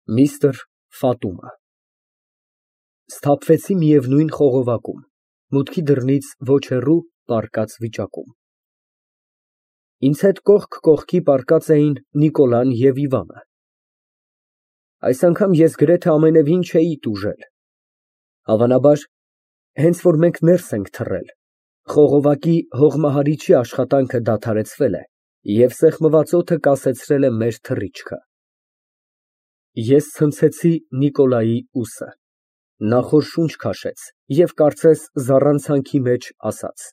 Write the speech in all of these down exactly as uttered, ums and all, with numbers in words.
միստր Ֆատումա։ Սթափվեցի միևնույն խողովակում, մուտքի դռնից ոչ հեռու պառկած վիճակում։ Ինձ հետ կողք կողքի պառկած էին Նիկոլան և Իվանը։ Այս անգամ ես գրեթե ամենևին չէի տուժել, հավանաբար, հենց որ մենք ներս ենք թռել, խողովակի հողմահարիչի աշխատանքը դադարեցվել է և սեղմված օդը կասեցրել է մեր թռիչքը։ Ես ցնցեցի Նիկոլայի ուսը, նա խոր շունչ քաշեց և կարծես զառանցանքի մեջ ասաց.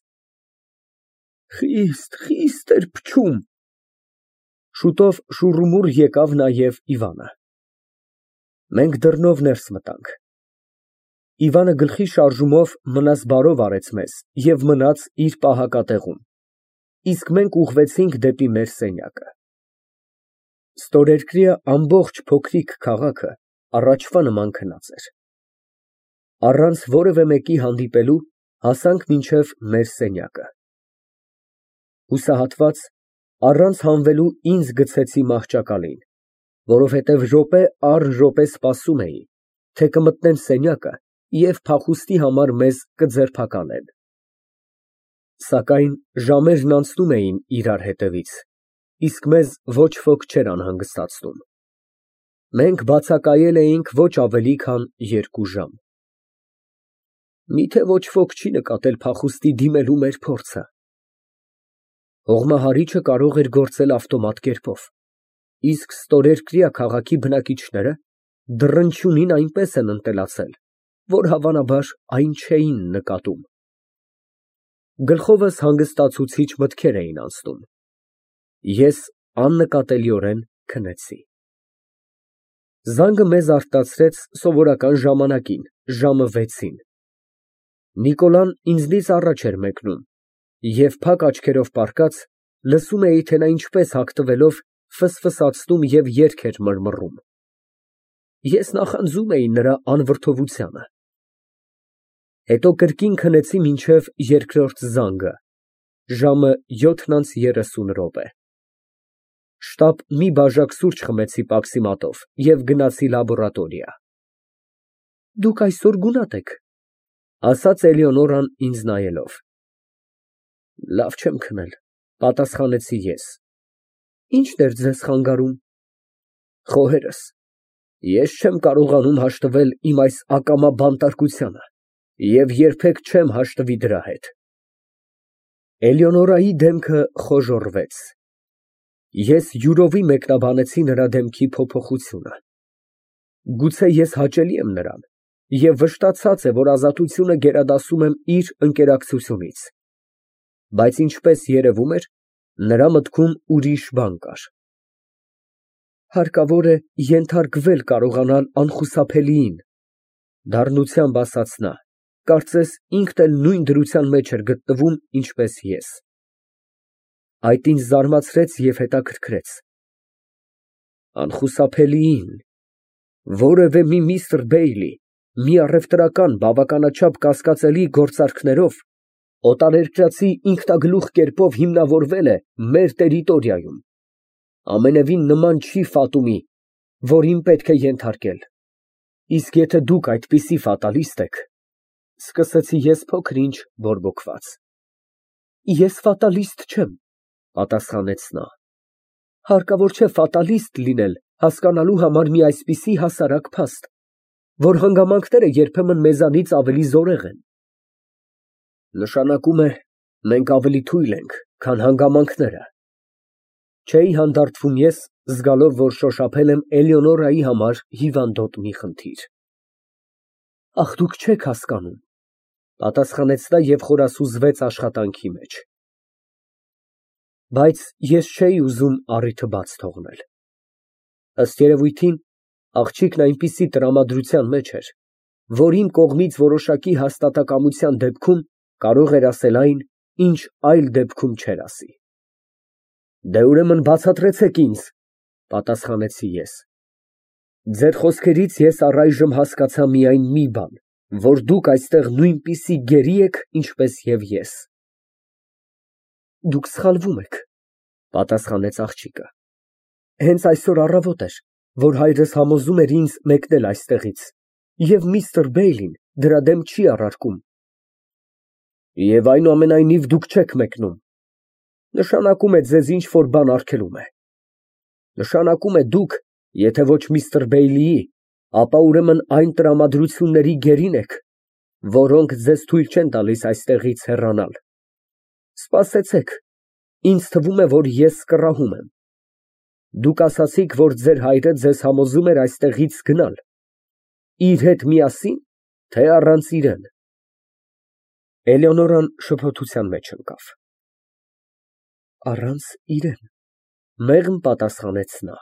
«Խիստ, խիստ էր փչում»։ Շուտով շուռումուռ եկավ նաև Իվանը։ Մենք դռնով ներս մտանք։ Իվանը գլխի շարժումով մնաս բարով արեց մեզ և մնաց իր պահակատեղում, իսկ մենք ուղղվեցինք դեպի մեր սենյակը։ Ստորերկրյա ամբողջ փոքրիկ քաղաքը առաջվա նման քնած էր։ Առանց որևէ մեկի հանդիպելու հասանք մինչև մեր սենյակը։ Հուսահատված, առանց հանվելու ինձ գցեցի մահճակալին, որովհետև րոպե առ րոպե սպասում էի, թե կմտնեն սենյակը և փախուստի համար մեզ կձերբակալեն։ Սակայն ժամերն անցնում էին իրար հետևից, իսկ մեզ ոչ ոք չէր անհանգստացնում։ Մենք բացակայել էինք ոչ ավելի քան երկու ժամ։ Միթե ոչ ոք չի նկատել փախուստի դիմելու մեր փորձը։ Հողմահարիչը կարող էր գործել ավտոմատ կերպով, իսկ ստորերկրյա քաղաքի բնակիչները դռնչյունին այնպես են ընտելացել, որ հավանաբար այն չէին նկատում։ Գլխովս հանգստացուցիչ մտքեր էին անցնում։ Ես աննկատելիորեն քնեցի։ Զանգը մեզ արթնացրեց սովորական ժամանակին, ժամը վեցին։ Նիկոլան ինձնից առաջ էր մեկնում և փակ աչքերով պառկած, լսում էի, թե նա ինչպես հագնվելով ֆսֆսացնում և երգ էր մռմռում։ Ես նախանձում էի նրա անվրդովությանը։ Հետո կրկին քնեցի մինչև երկրորդ զանգը, ժամը յոթն անց երեսուն րոպե։ Շտապ մի բաժակ սուրճ խմեցի պաքսիմատով և գնացի լաբորատորիա։ «Դուք այսօր գունատ եք», ֊ ասաց Էլեոնորան ինձ նայելով։ «Լավ չեմ քնել», ֊ պատասխանեցի ես։ «Ի՞նչն էր ձեզ խանգարում»։ «Խոհերս։ Ես չեմ կարողանում հաշտվել իմ այս ակամա բանտարկությանը և երբեք չեմ հաշտվի դրա հետ»։ Էլեոնորայի դեմքը խոժոռվեց։ Ես յուրովի մեկնաբանեցի նրա դեմքի փոփոխությունը։ Գուցե ես հաճելի եմ նրան և վշտացած է, որ ազատությունը գերադասում եմ իր ընկերակցությունից, բայց ինչպես երևում էր, նրա մտքում ուրիշ բան կար։ «Հարկավոր է ենթարկվել կարողանալ անխուսափելիին», ֊ դառնությամբ ասաց նա, կարծես ինքն էլ նույն դրության մեջ էր գտնվում, ինչպես ես։ Այդ ինձ զարմացրեց և հետաքրքրեց։ «Անխուսափելիին» որևէ մի միստր Բեյլի, մի առևտրական բավականաչափ կասկածելի գործարքներով օտարերկրացի ինքնագլուխ կերպով հիմնավորվել է մեր տերիտորիայում, ամենևին նման չի Ֆատումի, որին պետք է ենթարկել։ Իսկ եթե դուք այդպիսի ֆատալիստ եք, ֊ սկսեցի ես փոքր֊ինչ բորբոքված։ «Ես ֆատալիստ չեմ», ֊ պատասխանեց նա։ «Հարկավոր չէ ֆատալիստ լինել հասկանալու համար մի այսպիսի հասարակ փաստ, որ հանգամանքները երբեմն մեզանից ավելի զորեղ են»։ Նշանակում է, մենք ավելի թույլ ենք, քան հանգամանքները։ Չէի հանդարտվում ես, զգալով, որ շոշափել եմ Էլեոնորայի համար հիվանդոտ մի խնդիր։ «Ախ, դուք չեք հասկանում», ֊ պատասխանեց նա և խորասուզվեց աշխատանքի մեջ։ Բայց ես չէի ուզում առիթը բաց թողնել։ Ըստ երևույթին, աղջիկն այնպիսի տրամադրության մեջ էր, որ իմ կողմից որոշակի հաստատակամության դեպքում կարող էր ասել այն, ինչ այլ դեպքում չէր ասի։ «Դե, ուրեմն բացատրեցեք ինձ», ֊ պատասխանեցի ես։ «Ձեր խոսքերից ես առայժմ հասկացա միայն մի բան, որ դուք այստեղ նույնպիսի գերի եք, ինչպես և ես»։ «Դուք սխալվում եք», ֊ պատասխանեց աղջիկը։ «Հենց այսօր առավոտ էր, որ հայրս համոզում էր ինձ մեկնել այստեղից, և միստր Բեյլին դրա դեմ չի առարկում։ Եվ այնուամենայնիվ դուք չեք մեկնում, նշանակում է ձեզ ինչ֊որ բան արգելում է։ Նշանակում է դուք, եթե ոչ միստր Բեյլիի, ապա ուրեմն այն տրամադրությունների գերին եք, որոնք ձեզ թույլ չեն տալիս այստեղից հեռանալ։ Սպասեցեք, ինձ թվում է, որ ես կռահում եմ։ Դուք ասացիք, որ ձեր հայրը ձեզ համոզում էր այստեղից գնալ։ Իր հետ միասի՞ն, թե առանց իրեն։ Էլեոնորան շփոթության մեջ ընկավ։ Առանց իրեն, մեղմ պատասխանեց նա։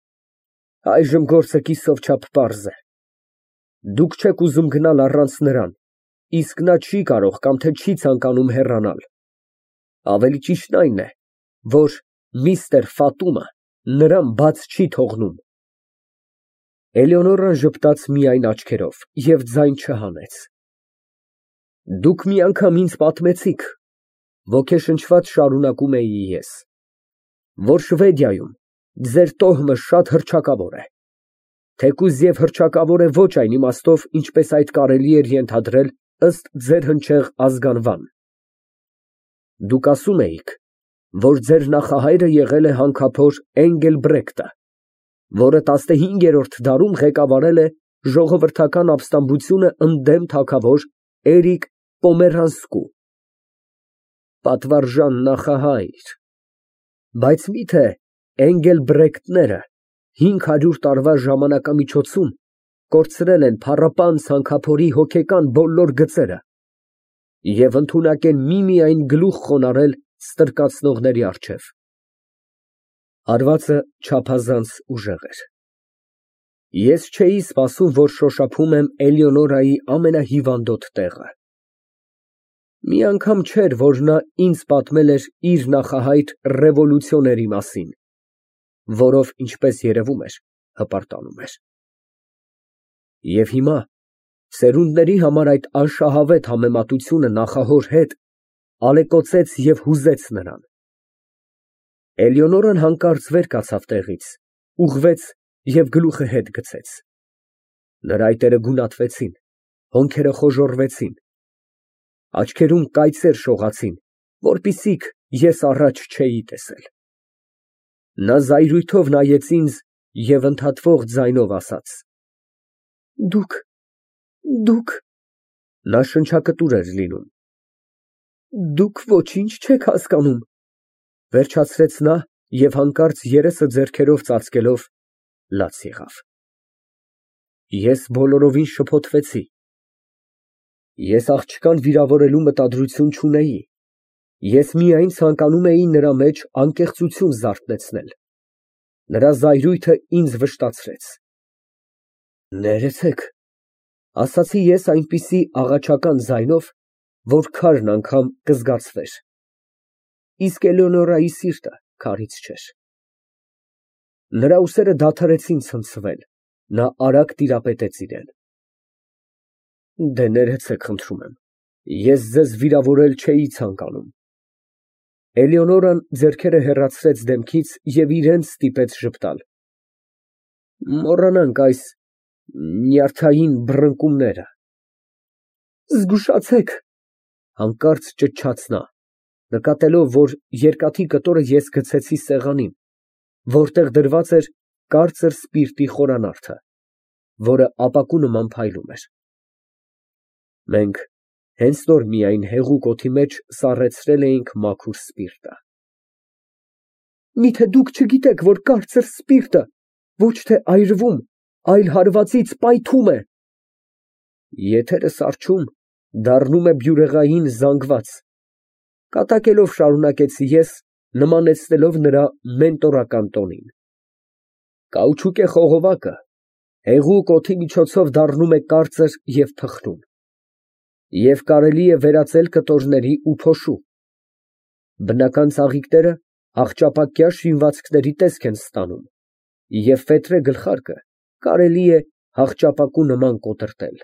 Այժմ գործը կիսով չափ պարզ է։ Դուք չեք ուզում գնալ առանց նրան, իսկ նա չի կարող կամ թե չի ցանկանում հեռանալ։ Ավելի ճիշտն այն է, որ միստր Ֆատումը նրան բաց չի թողնում։ Էլեոնորան ժպտաց միայն աչքերով և ձայն չհանեց։ Դուք մի անգամ ինձ պատմեցիք, ոգեշնչված շարունակում էի ես, որ Շվեդիայում ձեր տոհմը շատ հռչակավոր է, թեկուզ և հռչակավոր է ոչ այն իմաստով, ինչպես այդ կարելի էր ենթադրել ըստ ձեր հնչեղ ազգանվան։ Դուք ասում էիք, որ ձեր նախահայրը եղել է հանքափոր Էնգելբրեկտը, որը տասնհինգերորդ դարում ղեկավարել է ժողովրդական ապստամբությունը ընդդեմ թագավոր Էրիկ Պոմերանսկու։ Պատվարժան նախահայր, բայց մի՞թե Էնգելբրեկտները հինգ հարյուր տարվա ժամանակամիջոցում կորցրել են փառապանծ հանքափորի հոգեկան բոլոր գծերը և ընդունակ են միմիայն գլուխ խոնարհել ստրկացնողների առջև։ Հարվածը չափազանց ուժեղ էր։ Ես չէի սպասում, որ շոշափում եմ Էլեոնորայի ամենահիվանդոտ տեղը։ Մի անգամ չէր, որ նա ինձ պատմել էր իր նախահայր ռևոլյուցիոների մասին, որով, ինչպես երևում էր, հպարտանում էր։ Եվ հիմա սերունդների համար այդ անշահավետ համեմատությունը նախահոր հետ ալեկոծեց և հուզեց նրան։ Էլեոնորան հանկարծ վեր կացավ տեղից, ուղղվեց և գլուխը հետ գցեց։ Նրա այտերը գունատվեցին, հոնքերը խոժոռվեցին, աչքերում կայծեր շողացին, որպիսիք ես առաջ չէի տեսել։ Նա զայրույթով նայեց ինձ և ընդհատվող ձայնով ասաց. Դուք… դուք… Նա շնչակտուր էր լինում։ Դուք ոչինչ չեք հասկանում, վերջացրեց նա և հանկարծ երեսը ձեռքերով ծածկելով լաց եղավ։ Ես բոլորովին շփոթվեցի։ Ես աղջկան վիրավորելու մտադրություն չունեի, ես միայն ցանկանում էի նրա մեջ անկեղծություն զարթեցնել։ Նրա զայրույթը ինձ վշտացրեց։ Ներեցեք, ասացի ես այնպիսի աղաչական ձայնով, որ քարն անգամ կզգացվեր։ Իսկ Էլեոնորայի սիրտը քարից չէր։ Նրա ուսերը դադարեցին ցնցվել, նա արագ տիրապետեց իրան։ Դե ներեցեք, խնդրում եմ, ես ձեզ վիրավորել չէի ցանկանում։ Էլեոնորան ձեռքերը հեռացրեց դեմքից և իրան ստիպեց ժպտալ։ Մոռանանք այս նյարդային բռնկումները։ Զգուշացեք, հանկարծ ճչաց նա, նկատելով, որ երկաթի կտորը ես գցեցի սեղանին, որտեղ դրված էր կարծր սպիրտի խորանարդը, որը ապակու նման փայլում էր։ Մենք հենց նոր միայն հեղուկ օդի մեջ սառեցրել էինք մաքուր սպիրտը։ Միթե դուք չգիտեք, որ կարծր սպիրտը ոչ թե այրվում, այլ հարվածից պայթում է։ Եթերը սառչում, դառնում է բյուրեղային զանգված, կատակելով շարունակեցի ես, նմանեցնելով նրա մենտորական տոնին։ Կաուչուկե խողովակը հեղուկ օդի միջոցով դառնում է կարծր և թխուն, և կարելի է վերածել կտորների ու փոշու։ Բնական ծաղիկները աղճապակյա շինվածքների տեսք են ստանում, և ֆետրե գլխարկը կարելի է հաղճապակու նման կոտրտել։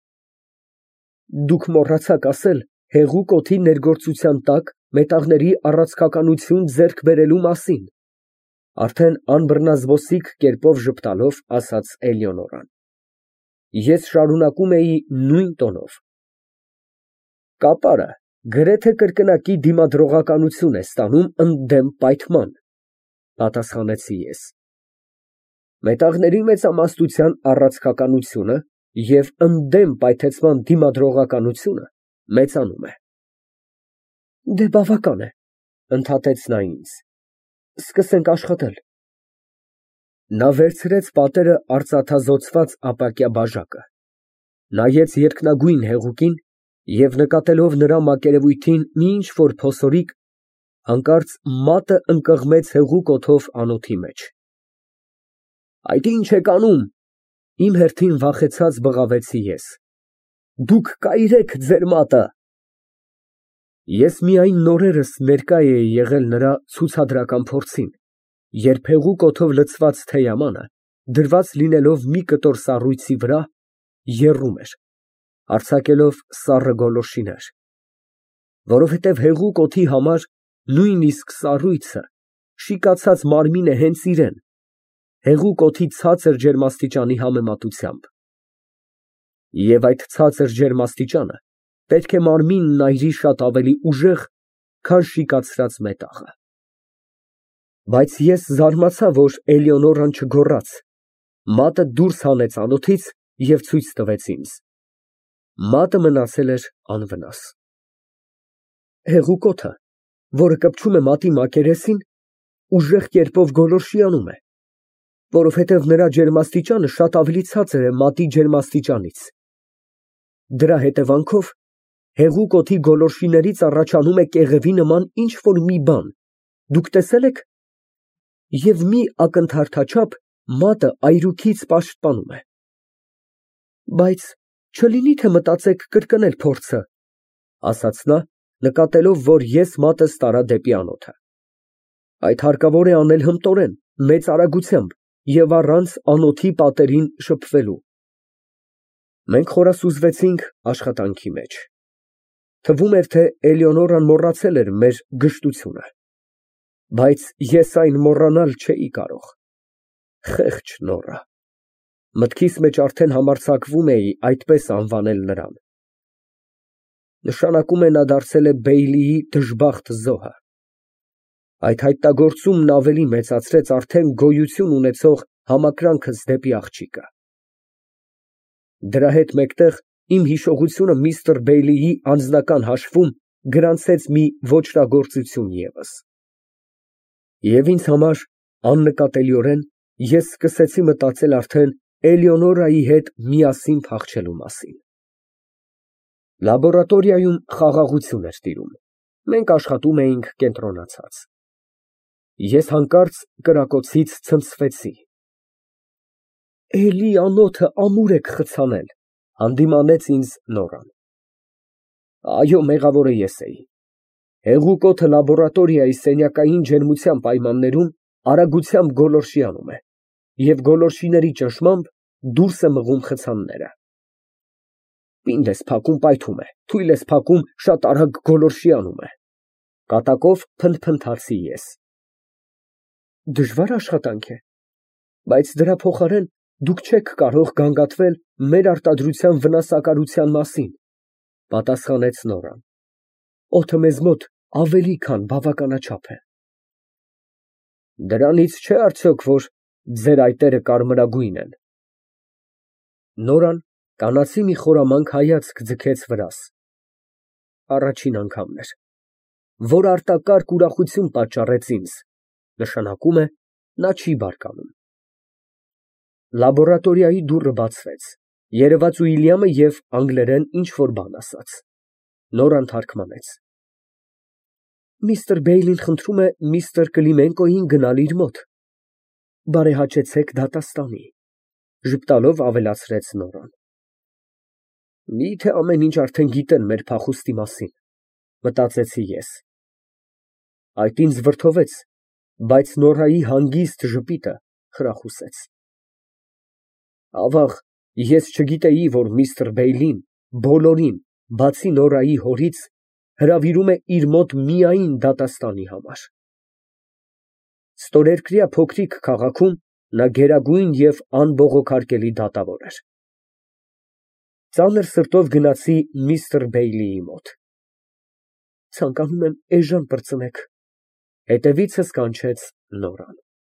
Դուք մոռացաք ասել հեղուկ օդի ներգործության տակ մետաղների առաձգականություն ձեռք բերելու մասին։ Արդեն անբռնազբոսիկ կերպով ժպտալով ասաց Էլեոնորան։ Ես շարունակում էի նույն տոնով. Կապարը գրեթե կրկնակի դիմադրողականություն է ստանում ընդդեմ պայթման, պատասխանեցի ես։ Մետաղների մեծամասնության առաձգականությունը և ընդդեմ պայթեցման դիմադրողականությունը մեծանում է։ Դե բավական է, ընդհատեց նա ինձ, սկսենք աշխատել։ Նա վերցրեց պատերը արծաթազօծված ապակյա բաժակը, նայեց երկնագույն հեղուկին և նկատելով նրա մակերևույթին մի ինչ֊որ փոսորիկ, հանկարծ մատը ընկղմեց հեղուկ օդով անոթի մեջ։ Այդ ի՞նչ եք անում, իմ հերթին վախեցած բղավեցի ես։ Դուք կայրեք ձեր մատը։ Ես միայն նորերս ներկա էի եղել նրա ցուցադրական փորձին, երբ հեղուկ օդով լցված թեյամանը, դրված լինելով մի կտոր սառույցի վրա, եռում էր, արձակելով սառը գոլորշիներ, որովհետև հեղուկ օդի համար նույնիսկ սառույցը շիկացած մարմին է հենց իրեն, հեղուկ օդի ցածր ջերմաստիճանի համեմատությամբ։ Եվ այդ ցածր ջերմաստիճանը պետք է մարմինն այրի շատ ավելի ուժեղ, քան շիկացրած մետաղը։ Բայց ես զարմացա, որ Էլեոնորան չգոռաց, մատը դուրս հանեց անոթից և ցույց տվեց ինձ։ Մատը մնացել էր անվնաս։ Հեղուկ օդը, որը կպչում է մատի մակերեսին, ուժեղ կերպով գոլորշիանում է, որովհետև նրա ջերմաստիճանը շատ ավելի ցածր է մատի ջերմաստիճանից։ Դրա հետևանքով հեղուկ օդի գոլորշիներից առաջանում է կեղևի նման ինչ֊որ մի բան, դուք տեսե՞լ եք, և մի ակնթարթաչափ մատը այրուքից պաշտպանում է։ Բայց չլինի՞ թե մտածեք կրկնել փորձը, ասաց նա, նկատելով, որ ես մատս տարա դեպի անոթը։ Այդ հարկավոր է անել հմտորեն, մեծ արագությամբ և առանց անոթի պատերին շփվելու։ Մենք խորասուզվեցինք աշխատանքի մեջ։ Թվում էր, թե Էլեոնորան մոռացել էր մեր գժտությունը, բայց ես այն մոռանալ չէի կարող։ Խեղճ Նորա։ Մտքիս մեջ արդեն համարձակվում էի այդպես անվանել նրան։ Նշանակում է նա դարձել է Բեյլիի դժբախտ զոհը։ Այդ հայտնագործումն ավելի մեծացրեց արդեն գոյություն ունեցող համակրանքս դեպի աղջիկը։ Դրա հետ մեկտեղ իմ հիշողությունը միստր Բեյլիի անձնական հաշվում գրանցեց մի ոճրագործություն ևս։ Եվ ինձ համար աննկատելիորեն ես սկսեցի մտածել արդեն Էլեոնորայի հետ միասին փախչելու մասին։ Լաբորատորիայում խաղաղություն էր տիրում, մենք աշխատում էինք կենտրոնացած։ Ես հանկարծ կրակոցից ցնցվեցի։ Էլի անոթը ամուր եք խցանել, հանդիմանեց ինձ Նորան։ Այո, մեղավորը ես էի։ Հեղուկ օդը լաբորատորիայի սենյակային ջերմության պայմաններում արագությամբ գոլորշիանում է, և գոլորշիների ճնշմամբ դուրս է մղում խցանները։ Պինդ ես փակում, պայթում է, թույլ ես փակում, շատ արագ գոլորշիանում է, կատակով փնթփնթացի ես։ Դժվար աշխատանք է, բայց դրա փոխարեն դուք չեք կարող գանգատվել մեր արտադրության վնասակարության մասին, պատասխանեց Նորան։ Օդը մեզ մոտ ավելի քան բավականաչափ է։ Դրանից չէ արդյոք, որ ձեր այտերը կարմրագույն են։ Նորան կանացի մի խորամանկ հայացք ձգեց վրաս։ Առաջին անգամն էր, որ արտակարգ ուրախություն պատճառեց ինձ, նշանակում է, նա չի բարկանում։ Լաբորատորիայի դուռը բացվեց, երևաց Ուիլյամը և անգլերեն ինչ֊որ բան ասաց։ Նորան թարգմանեց։ Միստր Բեյլին խնդրում է միստր Կլիմենկոյին գնալ իր մոտ։ Բարեհաճեցեք դատաստանի, ժպտալով ավելացրեց Նորան։ Մի՞թե ամեն ինչ արդեն գիտեն մեր փախուստի մասին, մտածեցի ես։ Այդ ինձ վրդովեց, բայց Նորայի հանգիստ ժպիտը խրախուսեց։ Ավաղ, ես չգիտեի, որ միստր Բեյլին բոլորին, բացի Նորայի հորից, հրավիրում է իր մոտ միայն դատաստանի համար։ Ստորերկրյա փոքրիկ քաղաքում նա գերագույն և անբողոքարկելի դատավոր էր։ Ծանր սրտով գնացի միստր Բեյլիի մոտ։ Ցանկանում եմ էժան պրծնեք։ Հետևիցս կանչեց Նորան։